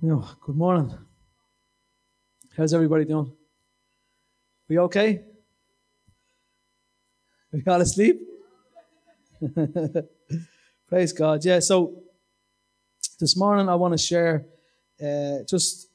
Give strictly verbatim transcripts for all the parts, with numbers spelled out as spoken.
No, good morning. How's everybody doing? We okay? We got asleep? Praise God. Yeah, so this morning I want to share uh, just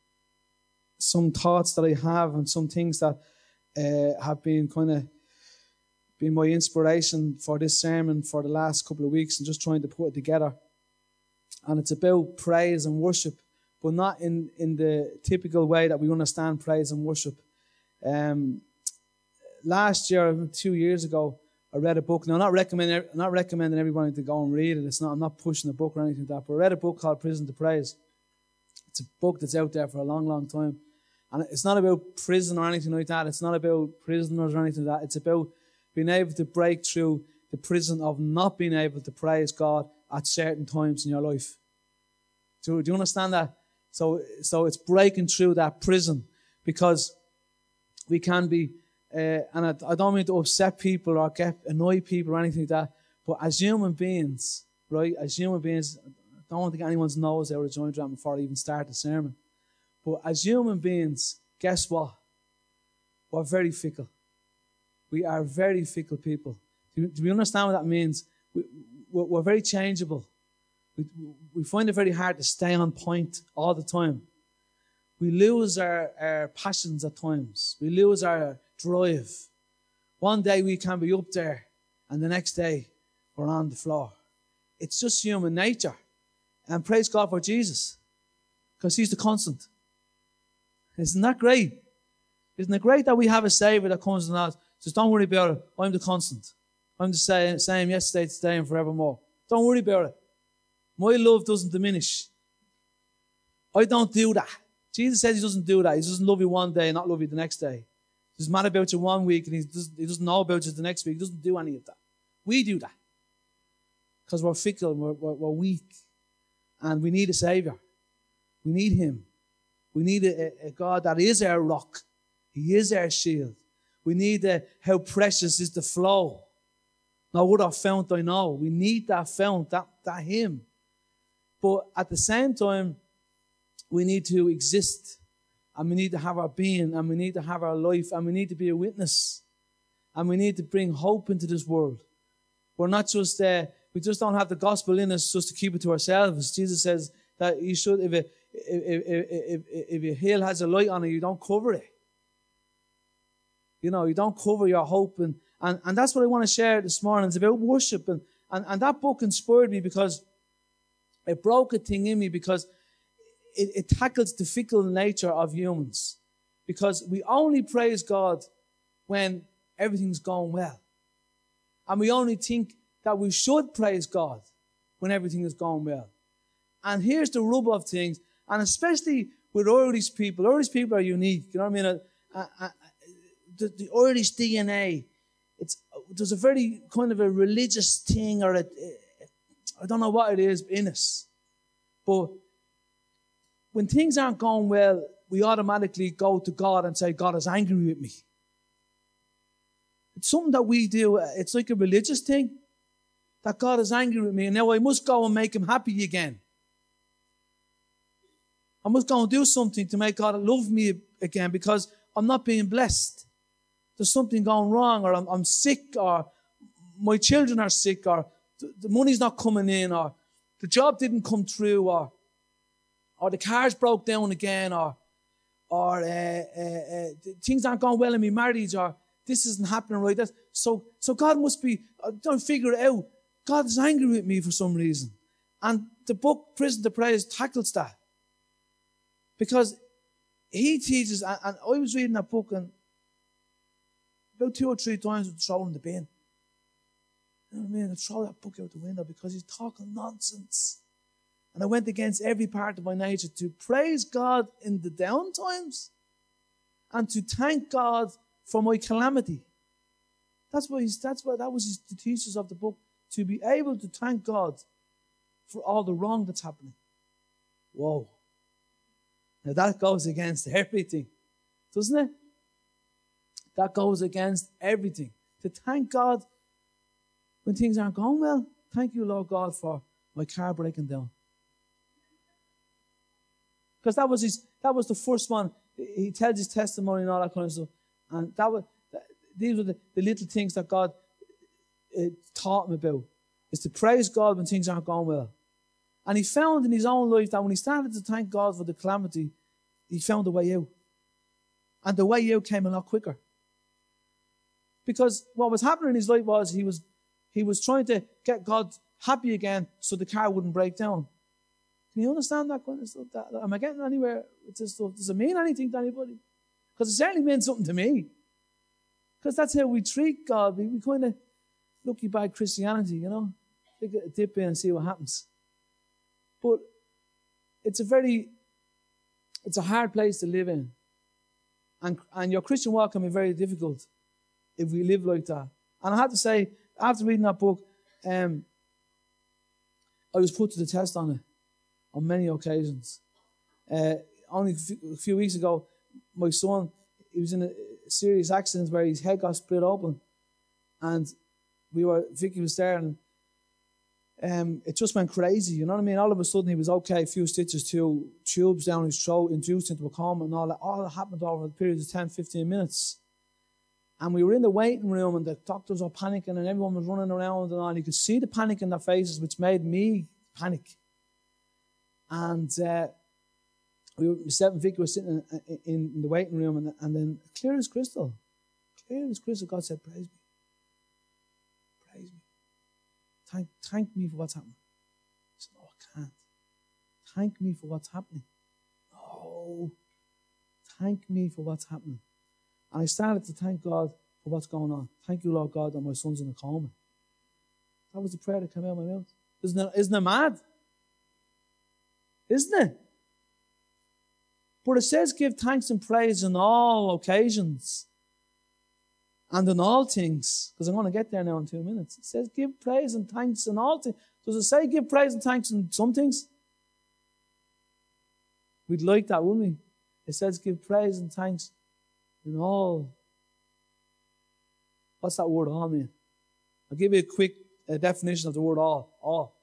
some thoughts that I have and some things that uh, have been kind of been my inspiration for this sermon for the last couple of weeks and just trying to put it together. And it's about praise and worship, but not in, in the typical way that we understand praise and worship. Um, last year, two years ago, I read a book. Now, I'm not recommending, not recommending everybody to go and read it. It's not. I'm not pushing the book or anything like that. But I read a book called Prison to Praise. It's a book that's out there for a long, long time. And it's not about prison or anything like that. It's not about prisoners or anything like that. It's about being able to break through the prison of not being able to praise God at certain times in your life. Do, do you understand that? So, so it's breaking through that prison, because we can be, uh, and I, I don't mean to upset people or get annoy people or anything like that, but as human beings, right, as human beings, I don't want to get anyone's nose out of joint drum before I even start the sermon, but as human beings, guess what? We're very fickle. We are very fickle people. Do, do we understand what that means? We, we're, we're very changeable. We, we find it very hard to stay on point all the time. We lose our, our passions at times. We lose our drive. One day we can be up there, and the next day we're on the floor. It's just human nature. And praise God for Jesus, because He's the constant. Isn't that great? Isn't it great that we have a Savior that comes and us? Says, don't worry about it. I'm the constant. I'm the same, same yesterday, today, and forevermore. Don't worry about it. My love doesn't diminish. I don't do that. Jesus says He doesn't do that. He doesn't love you one day and not love you the next day. He's mad about you one week and he doesn't, he doesn't know about you the next week. He doesn't do any of that. We do that. Because we're fickle and we're, we're, we're weak. And we need a Savior. We need Him. We need a, a God that is our rock. He is our shield. We need a, how precious is the flow. Now, what our fount I know. We need that fount, that, that Him. But at the same time, we need to exist, and we need to have our being, and we need to have our life, and we need to be a witness, and we need to bring hope into this world. We're not just, uh, we just don't have the gospel in us just to keep it to ourselves. Jesus says that you should, if a, if, if, if, if a hill has a light on it, you don't cover it. You know, you don't cover your hope, and, and, and that's what I want to share this morning. It's about worship, and, and, and that book inspired me because it broke a thing in me, because it, it tackles the fickle nature of humans. Because we only praise God when everything's going well. And we only think that we should praise God when everything is going well. And here's the rub of things, and especially with Irish people. Irish people are unique, you know what I mean? Uh, uh, the, the Irish D N A, it's, there's a very kind of a religious thing, or a, I don't know what it is in us. But when things aren't going well, we automatically go to God and say, God is angry with me. It's something that we do. It's like a religious thing, that God is angry with me, and now I must go and make Him happy again. I must go and do something to make God love me again, because I'm not being blessed. There's something going wrong, or I'm, I'm sick, or my children are sick, or the, the money's not coming in, or the job didn't come through, or or the car's broke down again, or or uh, uh, uh, things aren't going well in my marriage, or this isn't happening right. That's, so, so God must be, I don't figure it out. God is angry with me for some reason. And the book, Prison to Praise, tackles that. Because He teaches, and, and I was reading that book, and about two or three times I'd throw it in the bin. You know what I mean? I'd throw that book out the window because he's talking nonsense. And I went against every part of my nature to praise God in the down times and to thank God for my calamity. That's what he's, that's what, that was his, the thesis of the book, to be able to thank God for all the wrong that's happening. Whoa. Now that goes against everything, doesn't it? That goes against everything. To thank God when things aren't going well. Thank you, Lord God, for my car breaking down. Because that was his, that was the first one. He tells his testimony and all that kind of stuff. And that was, these were the, the little things that God uh, taught him about. Is to praise God when things aren't going well. And he found in his own life that when he started to thank God for the calamity, he found a way out. And the way out came a lot quicker. Because what was happening in his life was he was he was trying to get God happy again so the car wouldn't break down. Can you understand that kind of stuff? That, am I getting anywhere with this stuff? Does it mean anything to anybody? Because it certainly meant something to me. Because that's how we treat God. We, we kind of look about Christianity, you know. Take a dip in and see what happens. But it's a very, it's a hard place to live in. And, and your Christian walk can be very difficult if we live like that. And I have to say, after reading that book, um, I was put to the test on it on many occasions. Uh, only a few, a few weeks ago, my son, he was in a serious accident where his head got split open. And we were, Vicky was there, and um, it just went crazy, you know what I mean? All of a sudden he was okay, a few stitches, two tubes down his throat, induced into a coma and all that. All that happened over a period of ten, fifteen minutes. And we were in the waiting room and the doctors were panicking and everyone was running around and all. And you could see the panic in their faces, which made me panic. And uh, we were, myself and Vicky were sitting in, in, in the waiting room, and, and then clear as crystal, clear as crystal, God said, praise me. Praise me. Thank, thank me for what's happening. I said, no, I can't. Thank me for what's happening. No. Thank me for what's happening. And I started to thank God for what's going on. Thank you, Lord God, that my son's in a coma. That was the prayer that came out of my mouth. Isn't it, isn't it mad? Isn't it? But it says give thanks and praise on all occasions and in all things. Because I'm going to get there now in two minutes. It says give praise and thanks in all things. Does it say give praise and thanks in some things? We'd like that, wouldn't we? It says give praise and thanks in all. What's that word all mean? I'll give you a quick uh, definition of the word all. All.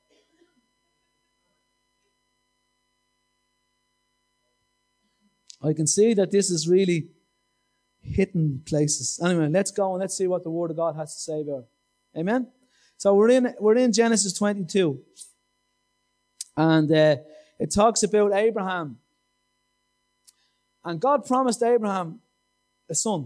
I can see that this is really hidden places. Anyway, let's go and let's see what the Word of God has to say about it. Amen? So we're in we're in Genesis twenty-two. And uh, it talks about Abraham. And God promised Abraham a son.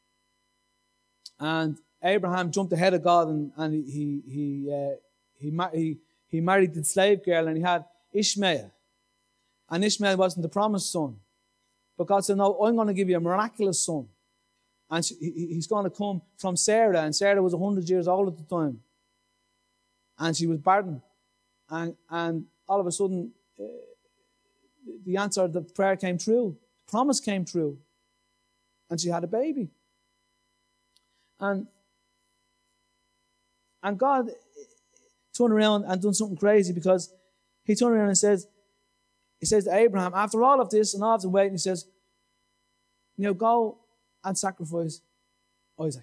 And Abraham jumped ahead of God, and, and he he uh, he, mar- he he married the slave girl, and he had Ishmael. And Ishmael wasn't the promised son. But God said, no, I'm going to give you a miraculous son. And she, he, he's going to come from Sarah. And Sarah was one hundred years old at the time. And she was barren. And, and all of a sudden, uh, the answer, the prayer came true. The promise came true. And she had a baby. And, and God turned around and done something crazy, because he turned around and says, He says to Abraham, after all of this and all of the waiting, he says, you know, go and sacrifice Isaac.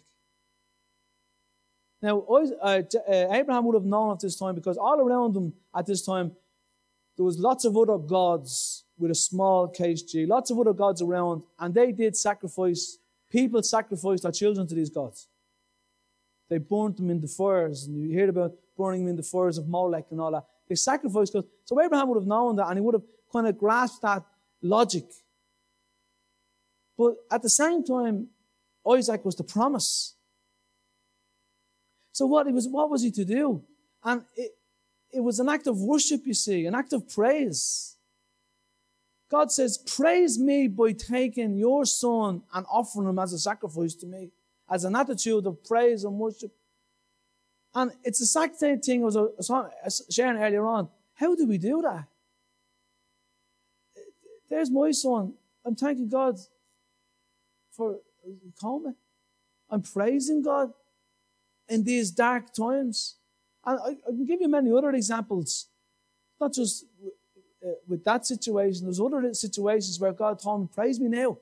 Now, uh, Abraham would have known at this time, because all around him at this time, there was lots of other gods with a small case G, lots of other gods around, and they did sacrifice, people sacrificed their children to these gods. They burnt them in the fires, and you hear about burning them in the fires of Molech and all that. They sacrificed gods. So Abraham would have known that, and he would have kind of grasped that logic. But at the same time, Isaac was the promise. So what he was, what was he to do? And it, it was an act of worship, you see, an act of praise. God says, praise me by taking your son and offering him as a sacrifice to me, as an attitude of praise and worship. And it's the exact same thing as I was sharing earlier on. How do we do that? There's my son. I'm thanking God for coma. I'm praising God in these dark times. And I, I can give you many other examples. Not just uh, with that situation. There's other situations where God told me, praise me now.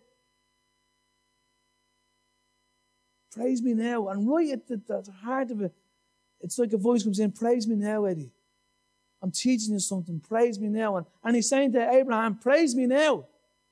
Praise me now. And right at the, the heart of it, it's like a voice comes in, praise me now, Eddie. I'm teaching you something. Praise me now. And, and he's saying to Abraham, praise me now.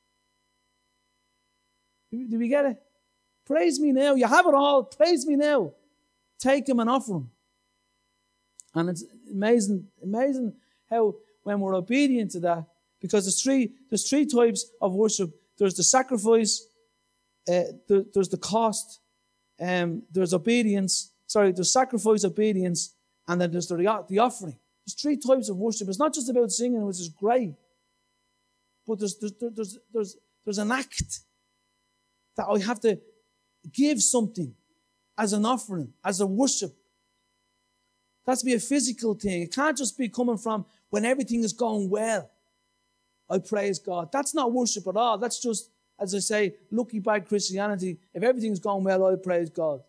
Do we get it? Praise me now. You have it all. Praise me now. Take him and offer him. And it's amazing, amazing how when we're obedient to that, because there's three, there's three types of worship. There's the sacrifice, uh, there, there's the cost, um, there's obedience. Sorry, there's sacrifice, obedience, and then there's the, the offering. There's three types of worship. It's not just about singing, which is great, but there's there's there's there's, there's an act that I have to give something as an offering, as a worship. That's be a physical thing. It can't just be coming from when everything is going well. I praise God. That's not worship at all. That's just, as I say, lucky bad Christianity. If everything's going well, I praise God.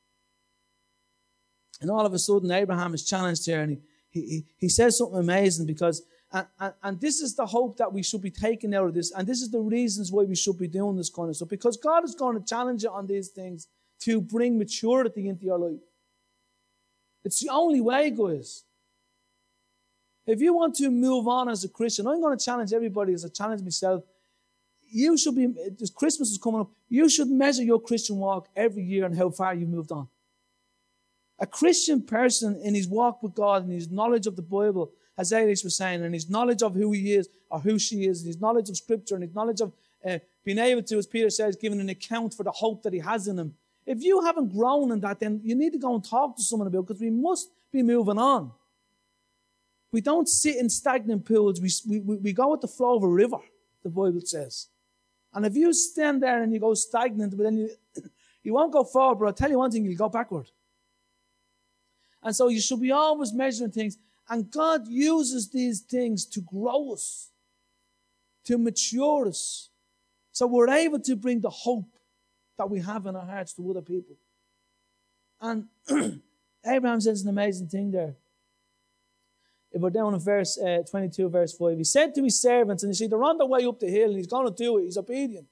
And all of a sudden, Abraham is challenged here, and he he, he says something amazing because, and, and, and this is the hope that we should be taking out of this, and this is the reasons why we should be doing this kind of stuff, because God is going to challenge you on these things to bring maturity into your life. It's the only way, guys. If you want to move on as a Christian, I'm going to challenge everybody as I challenge myself. You should be, as Christmas is coming up, you should measure your Christian walk every year and how far you've moved on. A Christian person in his walk with God and his knowledge of the Bible, as Elias was saying, and his knowledge of who he is or who she is, and his knowledge of Scripture and his knowledge of uh, being able to, as Peter says, giving an account for the hope that he has in him. If you haven't grown in that, then you need to go and talk to someone about it, because we must be moving on. We don't sit in stagnant pools. We, we, we go with the flow of a river, the Bible says. And if you stand there and you go stagnant, but then you, you won't go forward, but I'll tell you one thing, you'll go backward. And so you should be always measuring things. And God uses these things to grow us, to mature us, so we're able to bring the hope that we have in our hearts to other people. And Abraham says an amazing thing there. If we're down in verse uh, twenty-two, verse five, he said to his servants, and you see, they're on their way up the hill, and he's going to do it. He's obedient.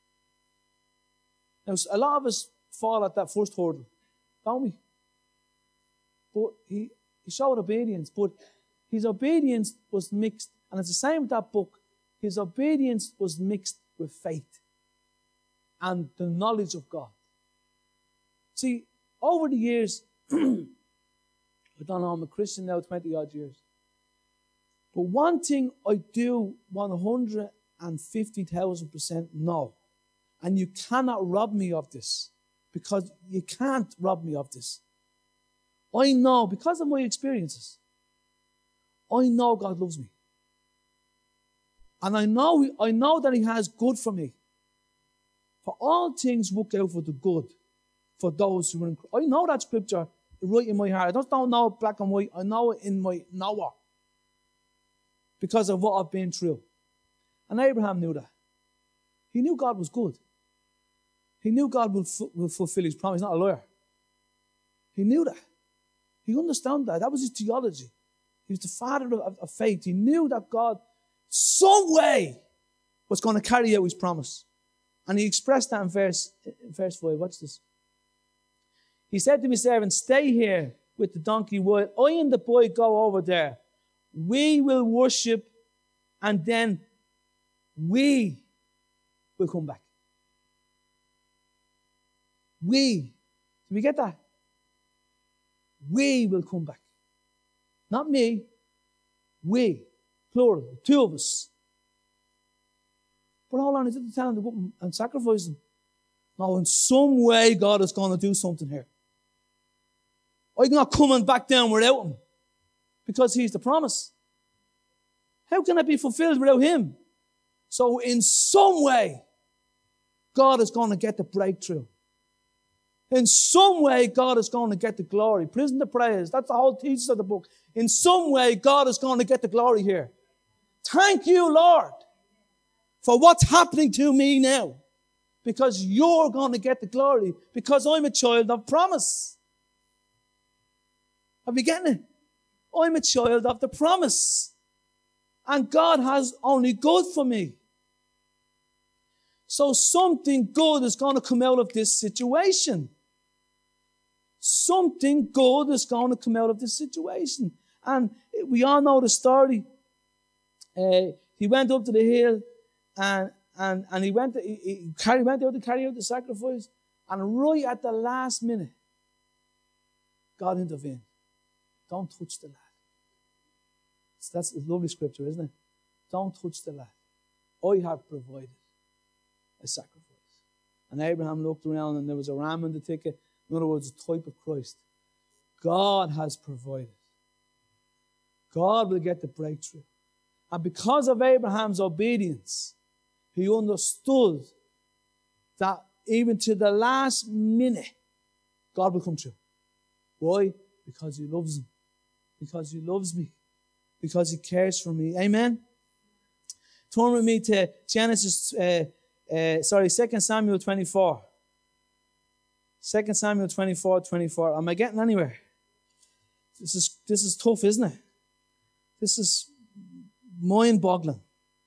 Now, a lot of us fall at that first hurdle, don't we? But he, he showed obedience, but his obedience was mixed, and it's the same with that book. His obedience was mixed with faith and the knowledge of God. See, over the years, I don't know, I'm a Christian now twenty odd years. But one thing I do one hundred fifty thousand percent know, and you cannot rob me of this, because you can't rob me of this. I know, because of my experiences, I know God loves me. And I know, I know that He has good for me. For all things work out for the good, for those who are in Christ. I know that scripture right in my heart. I just don't know it black and white. I know it in my knower, because of what I've been through. And Abraham knew that. He knew God was good. He knew God will, fu- will fulfill His promise. He's not a lawyer. He knew that. He understood that. That was his theology. He was the father of, of faith. He knew that God, some way, was going to carry out His promise. And he expressed that in verse, in verse five. Watch this. He said to his servant, stay here with the donkey while I and the boy go over there. We will worship, and then we will come back. We. Did we get that? We will come back. Not me. We. Plural. Two of us. But hold on, he didn't tell him to go and sacrifice him. No, in some way God is going to do something here. I'm not coming back down without Him, because He's the promise. How can it be fulfilled without Him? So in some way, God is going to get the breakthrough. In some way, God is going to get the glory. Prison the prayers. That's the whole thesis of the book. In some way, God is going to get the glory here. Thank you, Lord, for what's happening to me now. Because you're going to get the glory. Because I'm a child of promise. Are we getting it? I'm a child of the promise. And God has only good for me. So something good is going to come out of this situation. Something good is going to come out of this situation. And we all know the story. Uh, he went up to the hill and and and he went to, he, he carry, went out to carry out the sacrifice, and right at the last minute, God intervened. Don't touch the lad. So that's a lovely scripture, isn't it? Don't touch the lad. I have provided a sacrifice. And Abraham looked around and there was a ram in the thicket. In other words, a type of Christ. God has provided. God will get the breakthrough. And because of Abraham's obedience, he understood that even to the last minute, God will come through. Why? Because he loves him. Because he loves me. Because he cares for me. Amen? Turn with me to Genesis, uh, uh, sorry, Second Samuel twenty-four. Second Samuel twenty-four, twenty-four. Am I getting anywhere? This is, this is tough, isn't it? This is mind-boggling.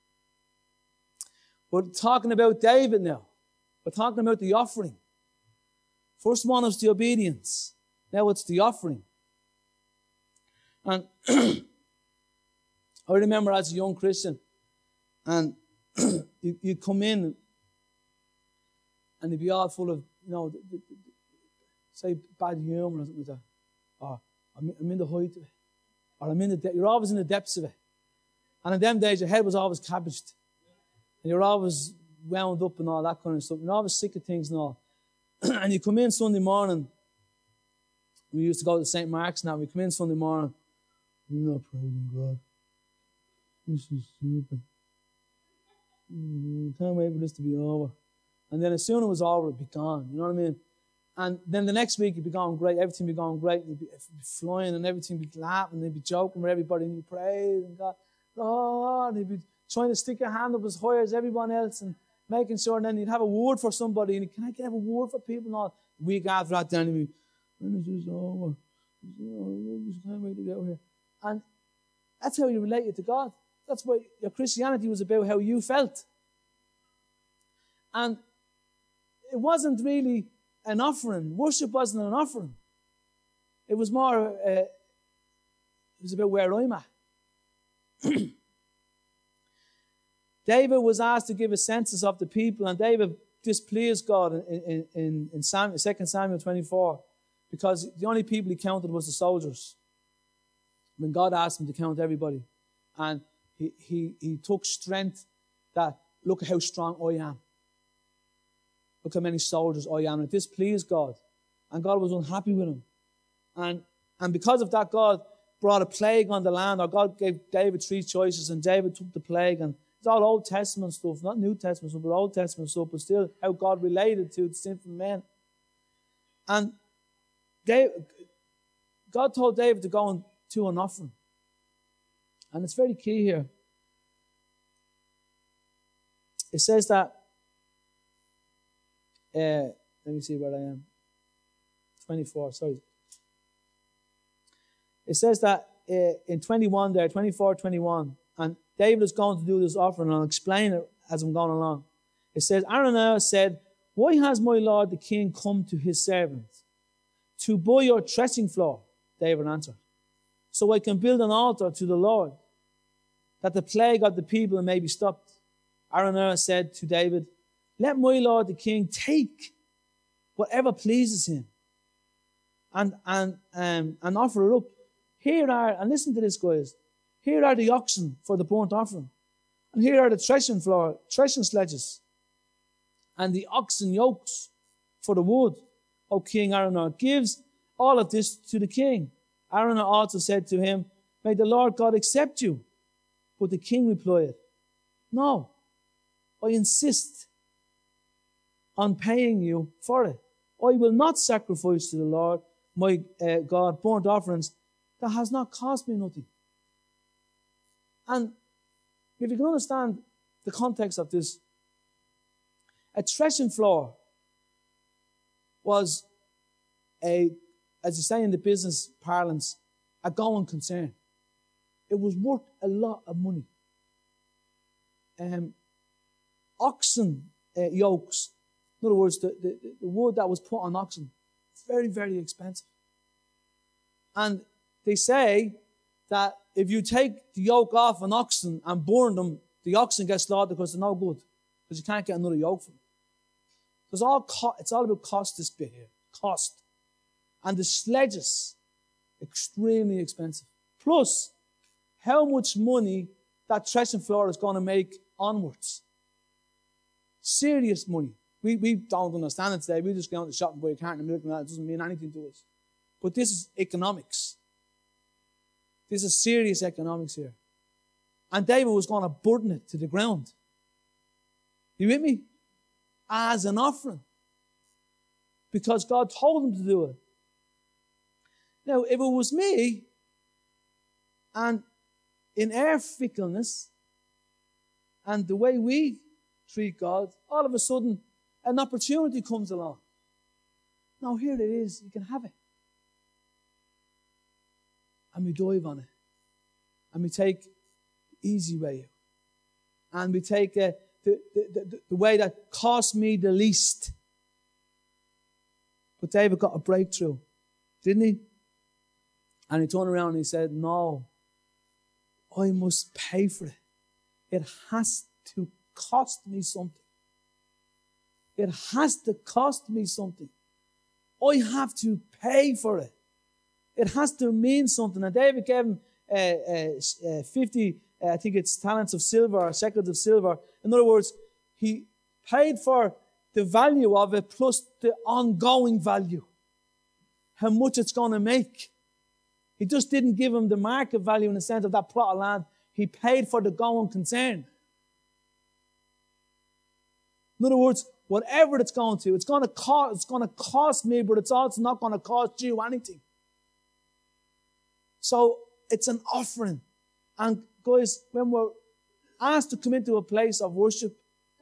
We're talking about David now. We're talking about the offering. First one is the obedience. Now it's the offering. And I remember as a young Christian, and you, you come in and you'd be all full of, you know, say bad humour or something like that. Or I'm, I'm in the height of it. Or I'm in the de- you're always in the depths of it. And in them days, your head was always cabbaged. And you're always wound up and all that kind of stuff. You're always sick of things and all. And you come in Sunday morning. We used to go to Saint Mark's now. We come in Sunday morning. We're not praising God. This is stupid. Mm, can't wait for this to be over. And then as soon as it was over, it'd be gone. You know what I mean? And then the next week, it'd be going great. Everything would be going great. You'd be, be flying and everything would be laughing. They'd be joking with everybody. And you'd praise and God, Lord. And you'd be trying to stick your hand up as high as everyone else and making sure. And then you'd have a word for somebody. And can I get a word for people? And all. The week after that, then you'd be, when is this over? I just can't wait to get out here. And that's how you related to God. That's what your Christianity was about, how you felt. And it wasn't really an offering. Worship wasn't an offering. It was more, uh, it was about where I'm at. David was asked to give a census of the people, and David displeased God in, in, in, in Samuel, Second Samuel twenty-four, because the only people he counted was the soldiers. When God asked him to count everybody. And he, he, he took strength that, look at how strong I am. Look how many soldiers I am. And it displeased God. And God was unhappy with him. And, and because of that, God brought a plague on the land. Or God gave David three choices, and David took the plague. And it's all Old Testament stuff, not New Testament stuff, but Old Testament stuff, but still how God related to the sinful men. And David, God told David to go and to an offering. And it's very key here. It says that, uh, let me see where I am. twenty-four, sorry. It says that uh, in twenty-one there, twenty-four, twenty-one, and David is going to do this offering, and I'll explain it as I'm going along. It says, Araunah said, why has my lord the king come to his servant? To buy your threshing floor, David answered, so I can build an altar to the Lord, that the plague of the people may be stopped. Araunah said to David, let my lord the king take whatever pleases him and, and, um, and offer it up. Here are, and listen to this, guys, here are the oxen for the burnt offering, and here are the threshing floor, threshing sledges, and the oxen yokes for the wood. O King Araunah gives all of this to the king. Araunah also said to him, may the Lord God accept you. But the king replied, no, I insist on paying you for it. I will not sacrifice to the Lord, my uh, God, burnt offerings that has not cost me nothing. And if you can understand the context of this, a threshing floor was a, as you say in the business parlance, a going concern. It was worth a lot of money. Um, oxen uh, yokes, in other words, the, the, the wood that was put on oxen, very, very expensive. And they say that if you take the yoke off an oxen and burn them, the oxen get slaughtered because they're no good. Because you can't get another yoke from them. It's all, co- it's all about cost, this bit here. Cost. And the sledges, extremely expensive. Plus, how much money that threshing floor is going to make onwards. Serious money. We, we don't understand it today. We just go out to the shop and buy a carton of milk and that. It doesn't mean anything to us. But this is economics. This is serious economics here. And David was going to burden it to the ground. You with me? As an offering. Because God told him to do it. Now, if it was me, and in our fickleness, and the way we treat God, all of a sudden, an opportunity comes along. Now, here it is. You can have it. And we dive on it. And we take the easy way out. And we take uh, the, the, the, the way that cost me the least. But David got a breakthrough, didn't he? And he turned around and he said, no, I must pay for it. It has to cost me something. It has to cost me something. I have to pay for it. It has to mean something. And David gave him uh, uh, uh, fifty, uh, I think it's talents of silver or shekels of silver. In other words, he paid for the value of it plus the ongoing value. How much it's going to make. He just didn't give him the market value in the sense of that plot of land. He paid for the going concern. In other words, whatever it's going to, it's going to cost, it's going to cost me, but it's also not going to cost you anything. So it's an offering. And guys, when we're asked to come into a place of worship,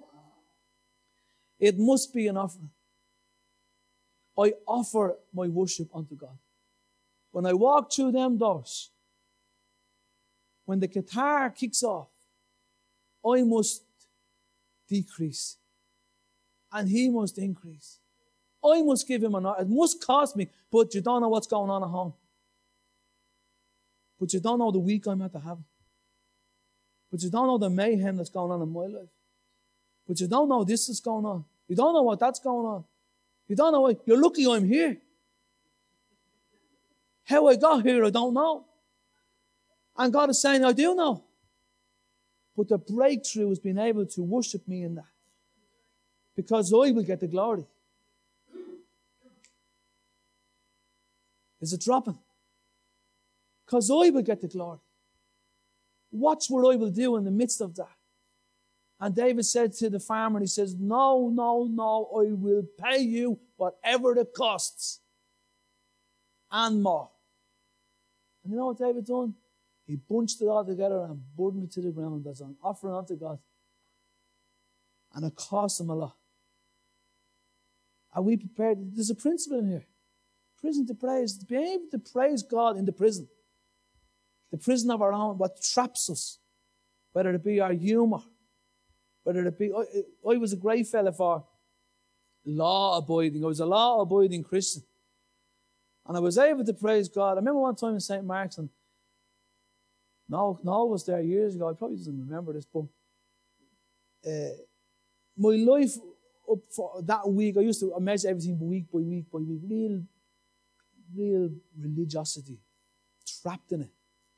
it must be an offering. I offer my worship unto God. When I walk through them doors, when the guitar kicks off, I must decrease. And he must increase. I must give him an honor. It must cost me, but you don't know what's going on at home. But you don't know the week I'm at to have. But you don't know the mayhem that's going on in my life. But you don't know this is going on. You don't know what that's going on. You don't know what, you're lucky I'm here. How I got here, I don't know. And God is saying, I do know. But the breakthrough is being able to worship me in that. Because I will get the glory. Is it dropping? Because I will get the glory. Watch what I will do in the midst of that. And David said to the farmer, he says, no, no, no, I will pay you whatever it costs. And more. And you know what David done? He bunched it all together and burdened it to the ground as an offering unto God. And it cost him a lot. Are we prepared? There's a principle in here. Prison to praise. To be able to praise God in the prison. The prison of our own, what traps us. Whether it be our humour. Whether it be... I, I was a great fella for law-abiding. I was a law-abiding Christian. And I was able to praise God. I remember one time in Saint Mark's, and Noel, Noel was there years ago. I probably doesn't remember this, but uh, my life up for that week, I used to measure everything week by week by week. Real, real religiosity, trapped in it.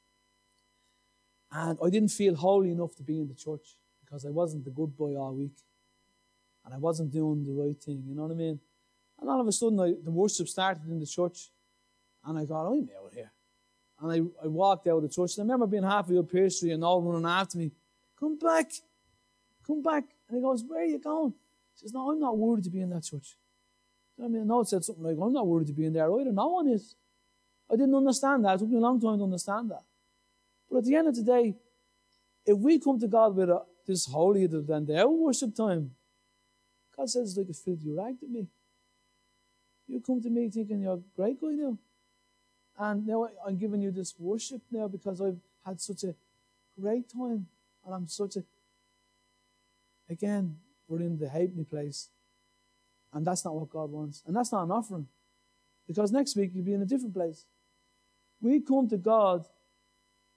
And I didn't feel holy enough to be in the church because I wasn't the good boy all week. And I wasn't doing the right thing, you know what I mean? And all of a sudden, I, the worship started in the church. And I thought, I'm out here. And I, I walked out of the church. And I remember being halfway up Pearse Street and all running after me. Come back. Come back. And he goes, where are you going? He says, no, I'm not worried to be in that church. I mean, Noel said something like, I'm not worried to be in there either. No one is. I didn't understand that. It took me a long time to understand that. But at the end of the day, if we come to God with a, this holier than thou worship time, God says it's like a filthy rag to me. You come to me thinking you're a great guy now. And now I'm giving you this worship now because I've had such a great time. And I'm such a... Again, we're in the halfpenny place. And that's not what God wants. And that's not an offering. Because next week you'll be in a different place. We come to God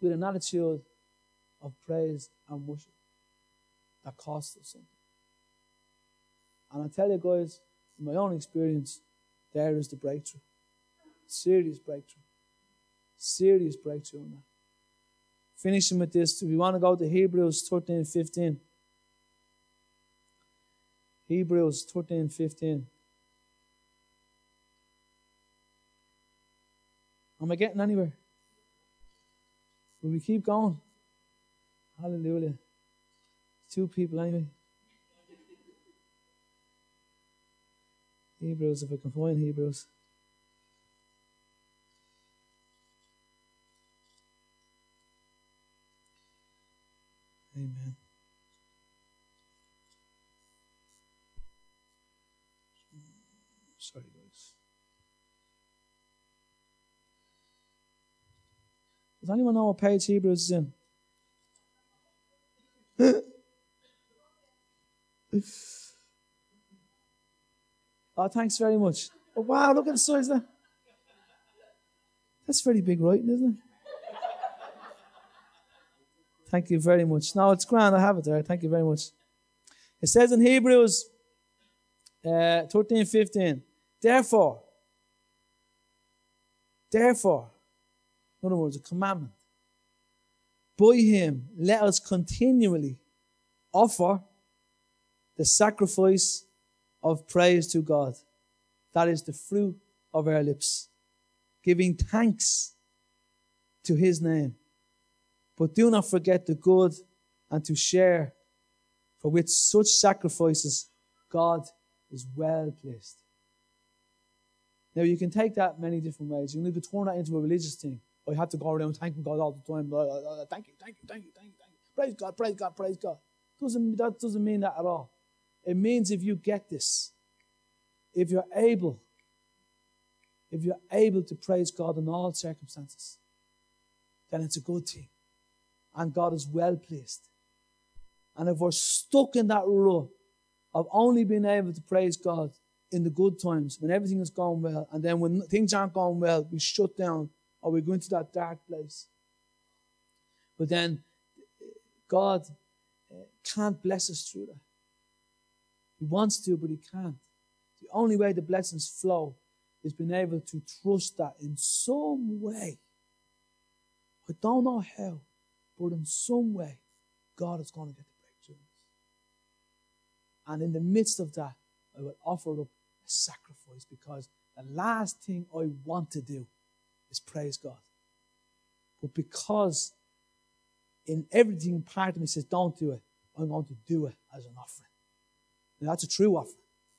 with an attitude of praise and worship that costs us something. And I tell you guys, in my own experience, there is the breakthrough. Serious breakthrough. Serious breakthrough on that. Finishing with this, if you want to go to Hebrews thirteen fifteen. Hebrews thirteen fifteen. Am I getting anywhere? Will we keep going? Hallelujah. Two people anyway. Hebrews, if I can find Hebrews. Amen. Sorry, guys. Does anyone know what page Hebrews is in? Oh, thanks very much. Oh, wow, look at the size of that. That's very big writing, isn't it? Thank you very much. No, it's grand. I have it there. Thank you very much. It says in Hebrews uh, thirteen fifteen, therefore, therefore, in other words, a commandment, by him, let us continually offer the sacrifice of praise to God. That is the fruit of our lips, giving thanks to his name. But do not forget the good and to share, for with such sacrifices God is well pleased. Now you can take that many different ways. You need to turn that into a religious thing. I have to go around thanking God all the time. Thank you, thank you, thank you, thank you, thank you. Praise God, praise God, praise God. Doesn't, that doesn't mean that at all. It means if you get this, if you're able, if you're able to praise God in all circumstances, then it's a good thing. And God is well pleased. And if we're stuck in that rut of only being able to praise God in the good times, when everything is going well, and then when things aren't going well, we shut down or we go into that dark place. But then God can't bless us through that. He wants to, but he can't. The only way the blessings flow is being able to trust that in some way. I don't know how, but in some way, God is going to get the breakthrough. And in the midst of that, I will offer up a sacrifice, because the last thing I want to do is praise God. But because in everything part of me says, don't do it, I'm going to do it as an offering. Now, that's a true offering.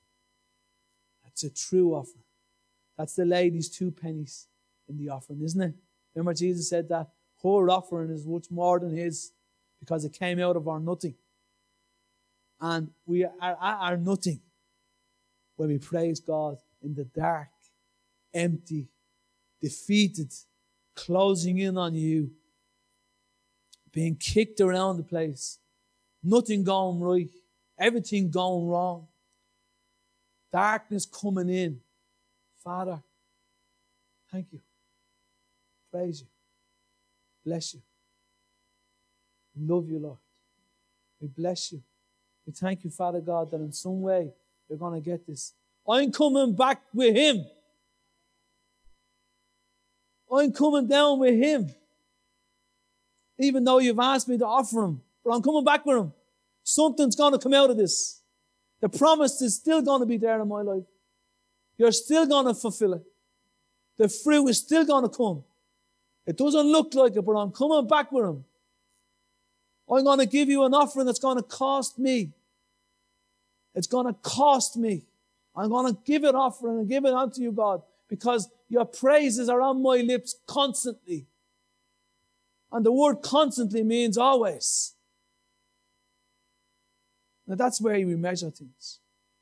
That's a true offering. That's the lady's two pennies in the offering, isn't it? Remember Jesus said that her offering is much more than his, because it came out of our nothing. And we are at our nothing when we praise God in the dark, empty, defeated, closing in on you, being kicked around the place, nothing going right, everything going wrong, darkness coming in. Father, thank you. Praise you. Bless you. We love you, Lord. We bless you. We thank you, Father God, that in some way you're going to get this. I'm coming back with him. I'm coming down with him. Even though you've asked me to offer him, but I'm coming back with him. Something's going to come out of this. The promise is still going to be there in my life. You're still going to fulfill it. The fruit is still going to come. It doesn't look like it, but I'm coming back with him. I'm going to give you an offering that's going to cost me. It's going to cost me. I'm going to give it offering and give it unto you, God, because your praises are on my lips constantly. And the word constantly means always. Now that's where we measure things.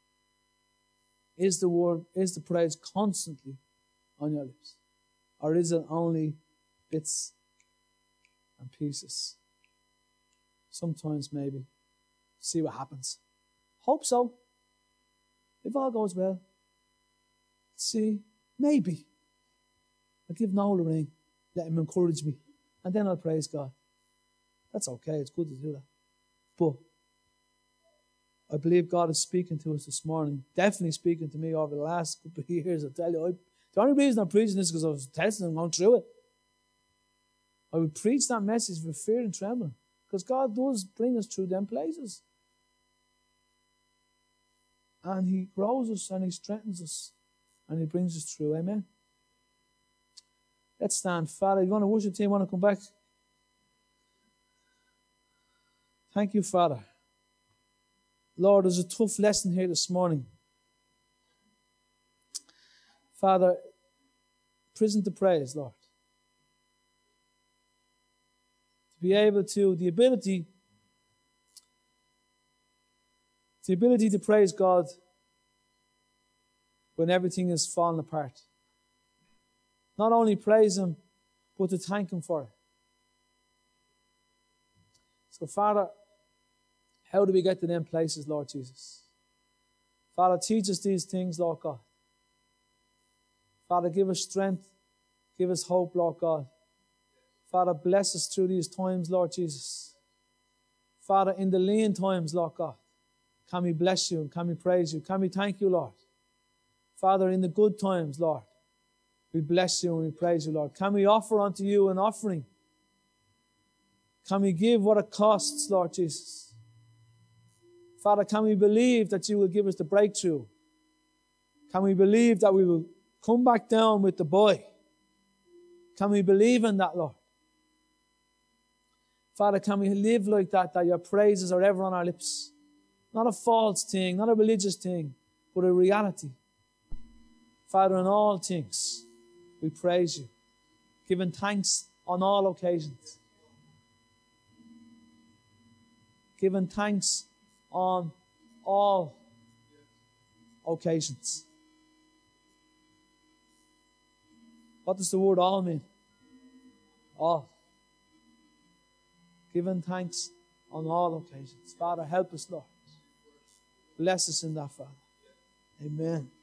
Is the word, is the praise constantly on your lips? Or is it only bits and pieces? Sometimes maybe. See what happens. Hope so. If all goes well. See, maybe. I'll give Noel a ring. Let him encourage me. and then I'll praise God. That's okay. It's good to do that. But I believe God is speaking to us this morning. Definitely speaking to me over the last couple of years. I tell you, I, the only reason I'm preaching this is because I was testing and going through it. I would preach that message with fear and trembling, because God does bring us through them places. And He grows us and He strengthens us and He brings us through. Amen. Let's stand. Father, you want to worship team, want to come back? Thank you, Father. Lord, there's a tough lesson here this morning. Father, prison to praise, Lord. To be able to, the ability, the ability to praise God when everything is falling apart. Not only praise Him, but to thank Him for it. So, Father, how do we get to them places, Lord Jesus? Father, teach us these things, Lord God. Father, give us strength. Give us hope, Lord God. Father, bless us through these times, Lord Jesus. Father, in the lean times, Lord God, can we bless You and can we praise You? Can we thank You, Lord? Father, in the good times, Lord, we bless You and we praise You, Lord. Can we offer unto You an offering? Can we give what it costs, Lord Jesus? Father, can we believe that You will give us the breakthrough? Can we believe that we will come back down with the boy? Can we believe in that, Lord? Father, can we live like that, that Your praises are ever on our lips? Not a false thing, not a religious thing, but a reality. Father, in all things, we praise You, giving thanks on all occasions. Giving thanks on all occasions. What does the word all mean? All. Giving thanks on all occasions. Father, help us, Lord. Bless us in that, Father. Amen.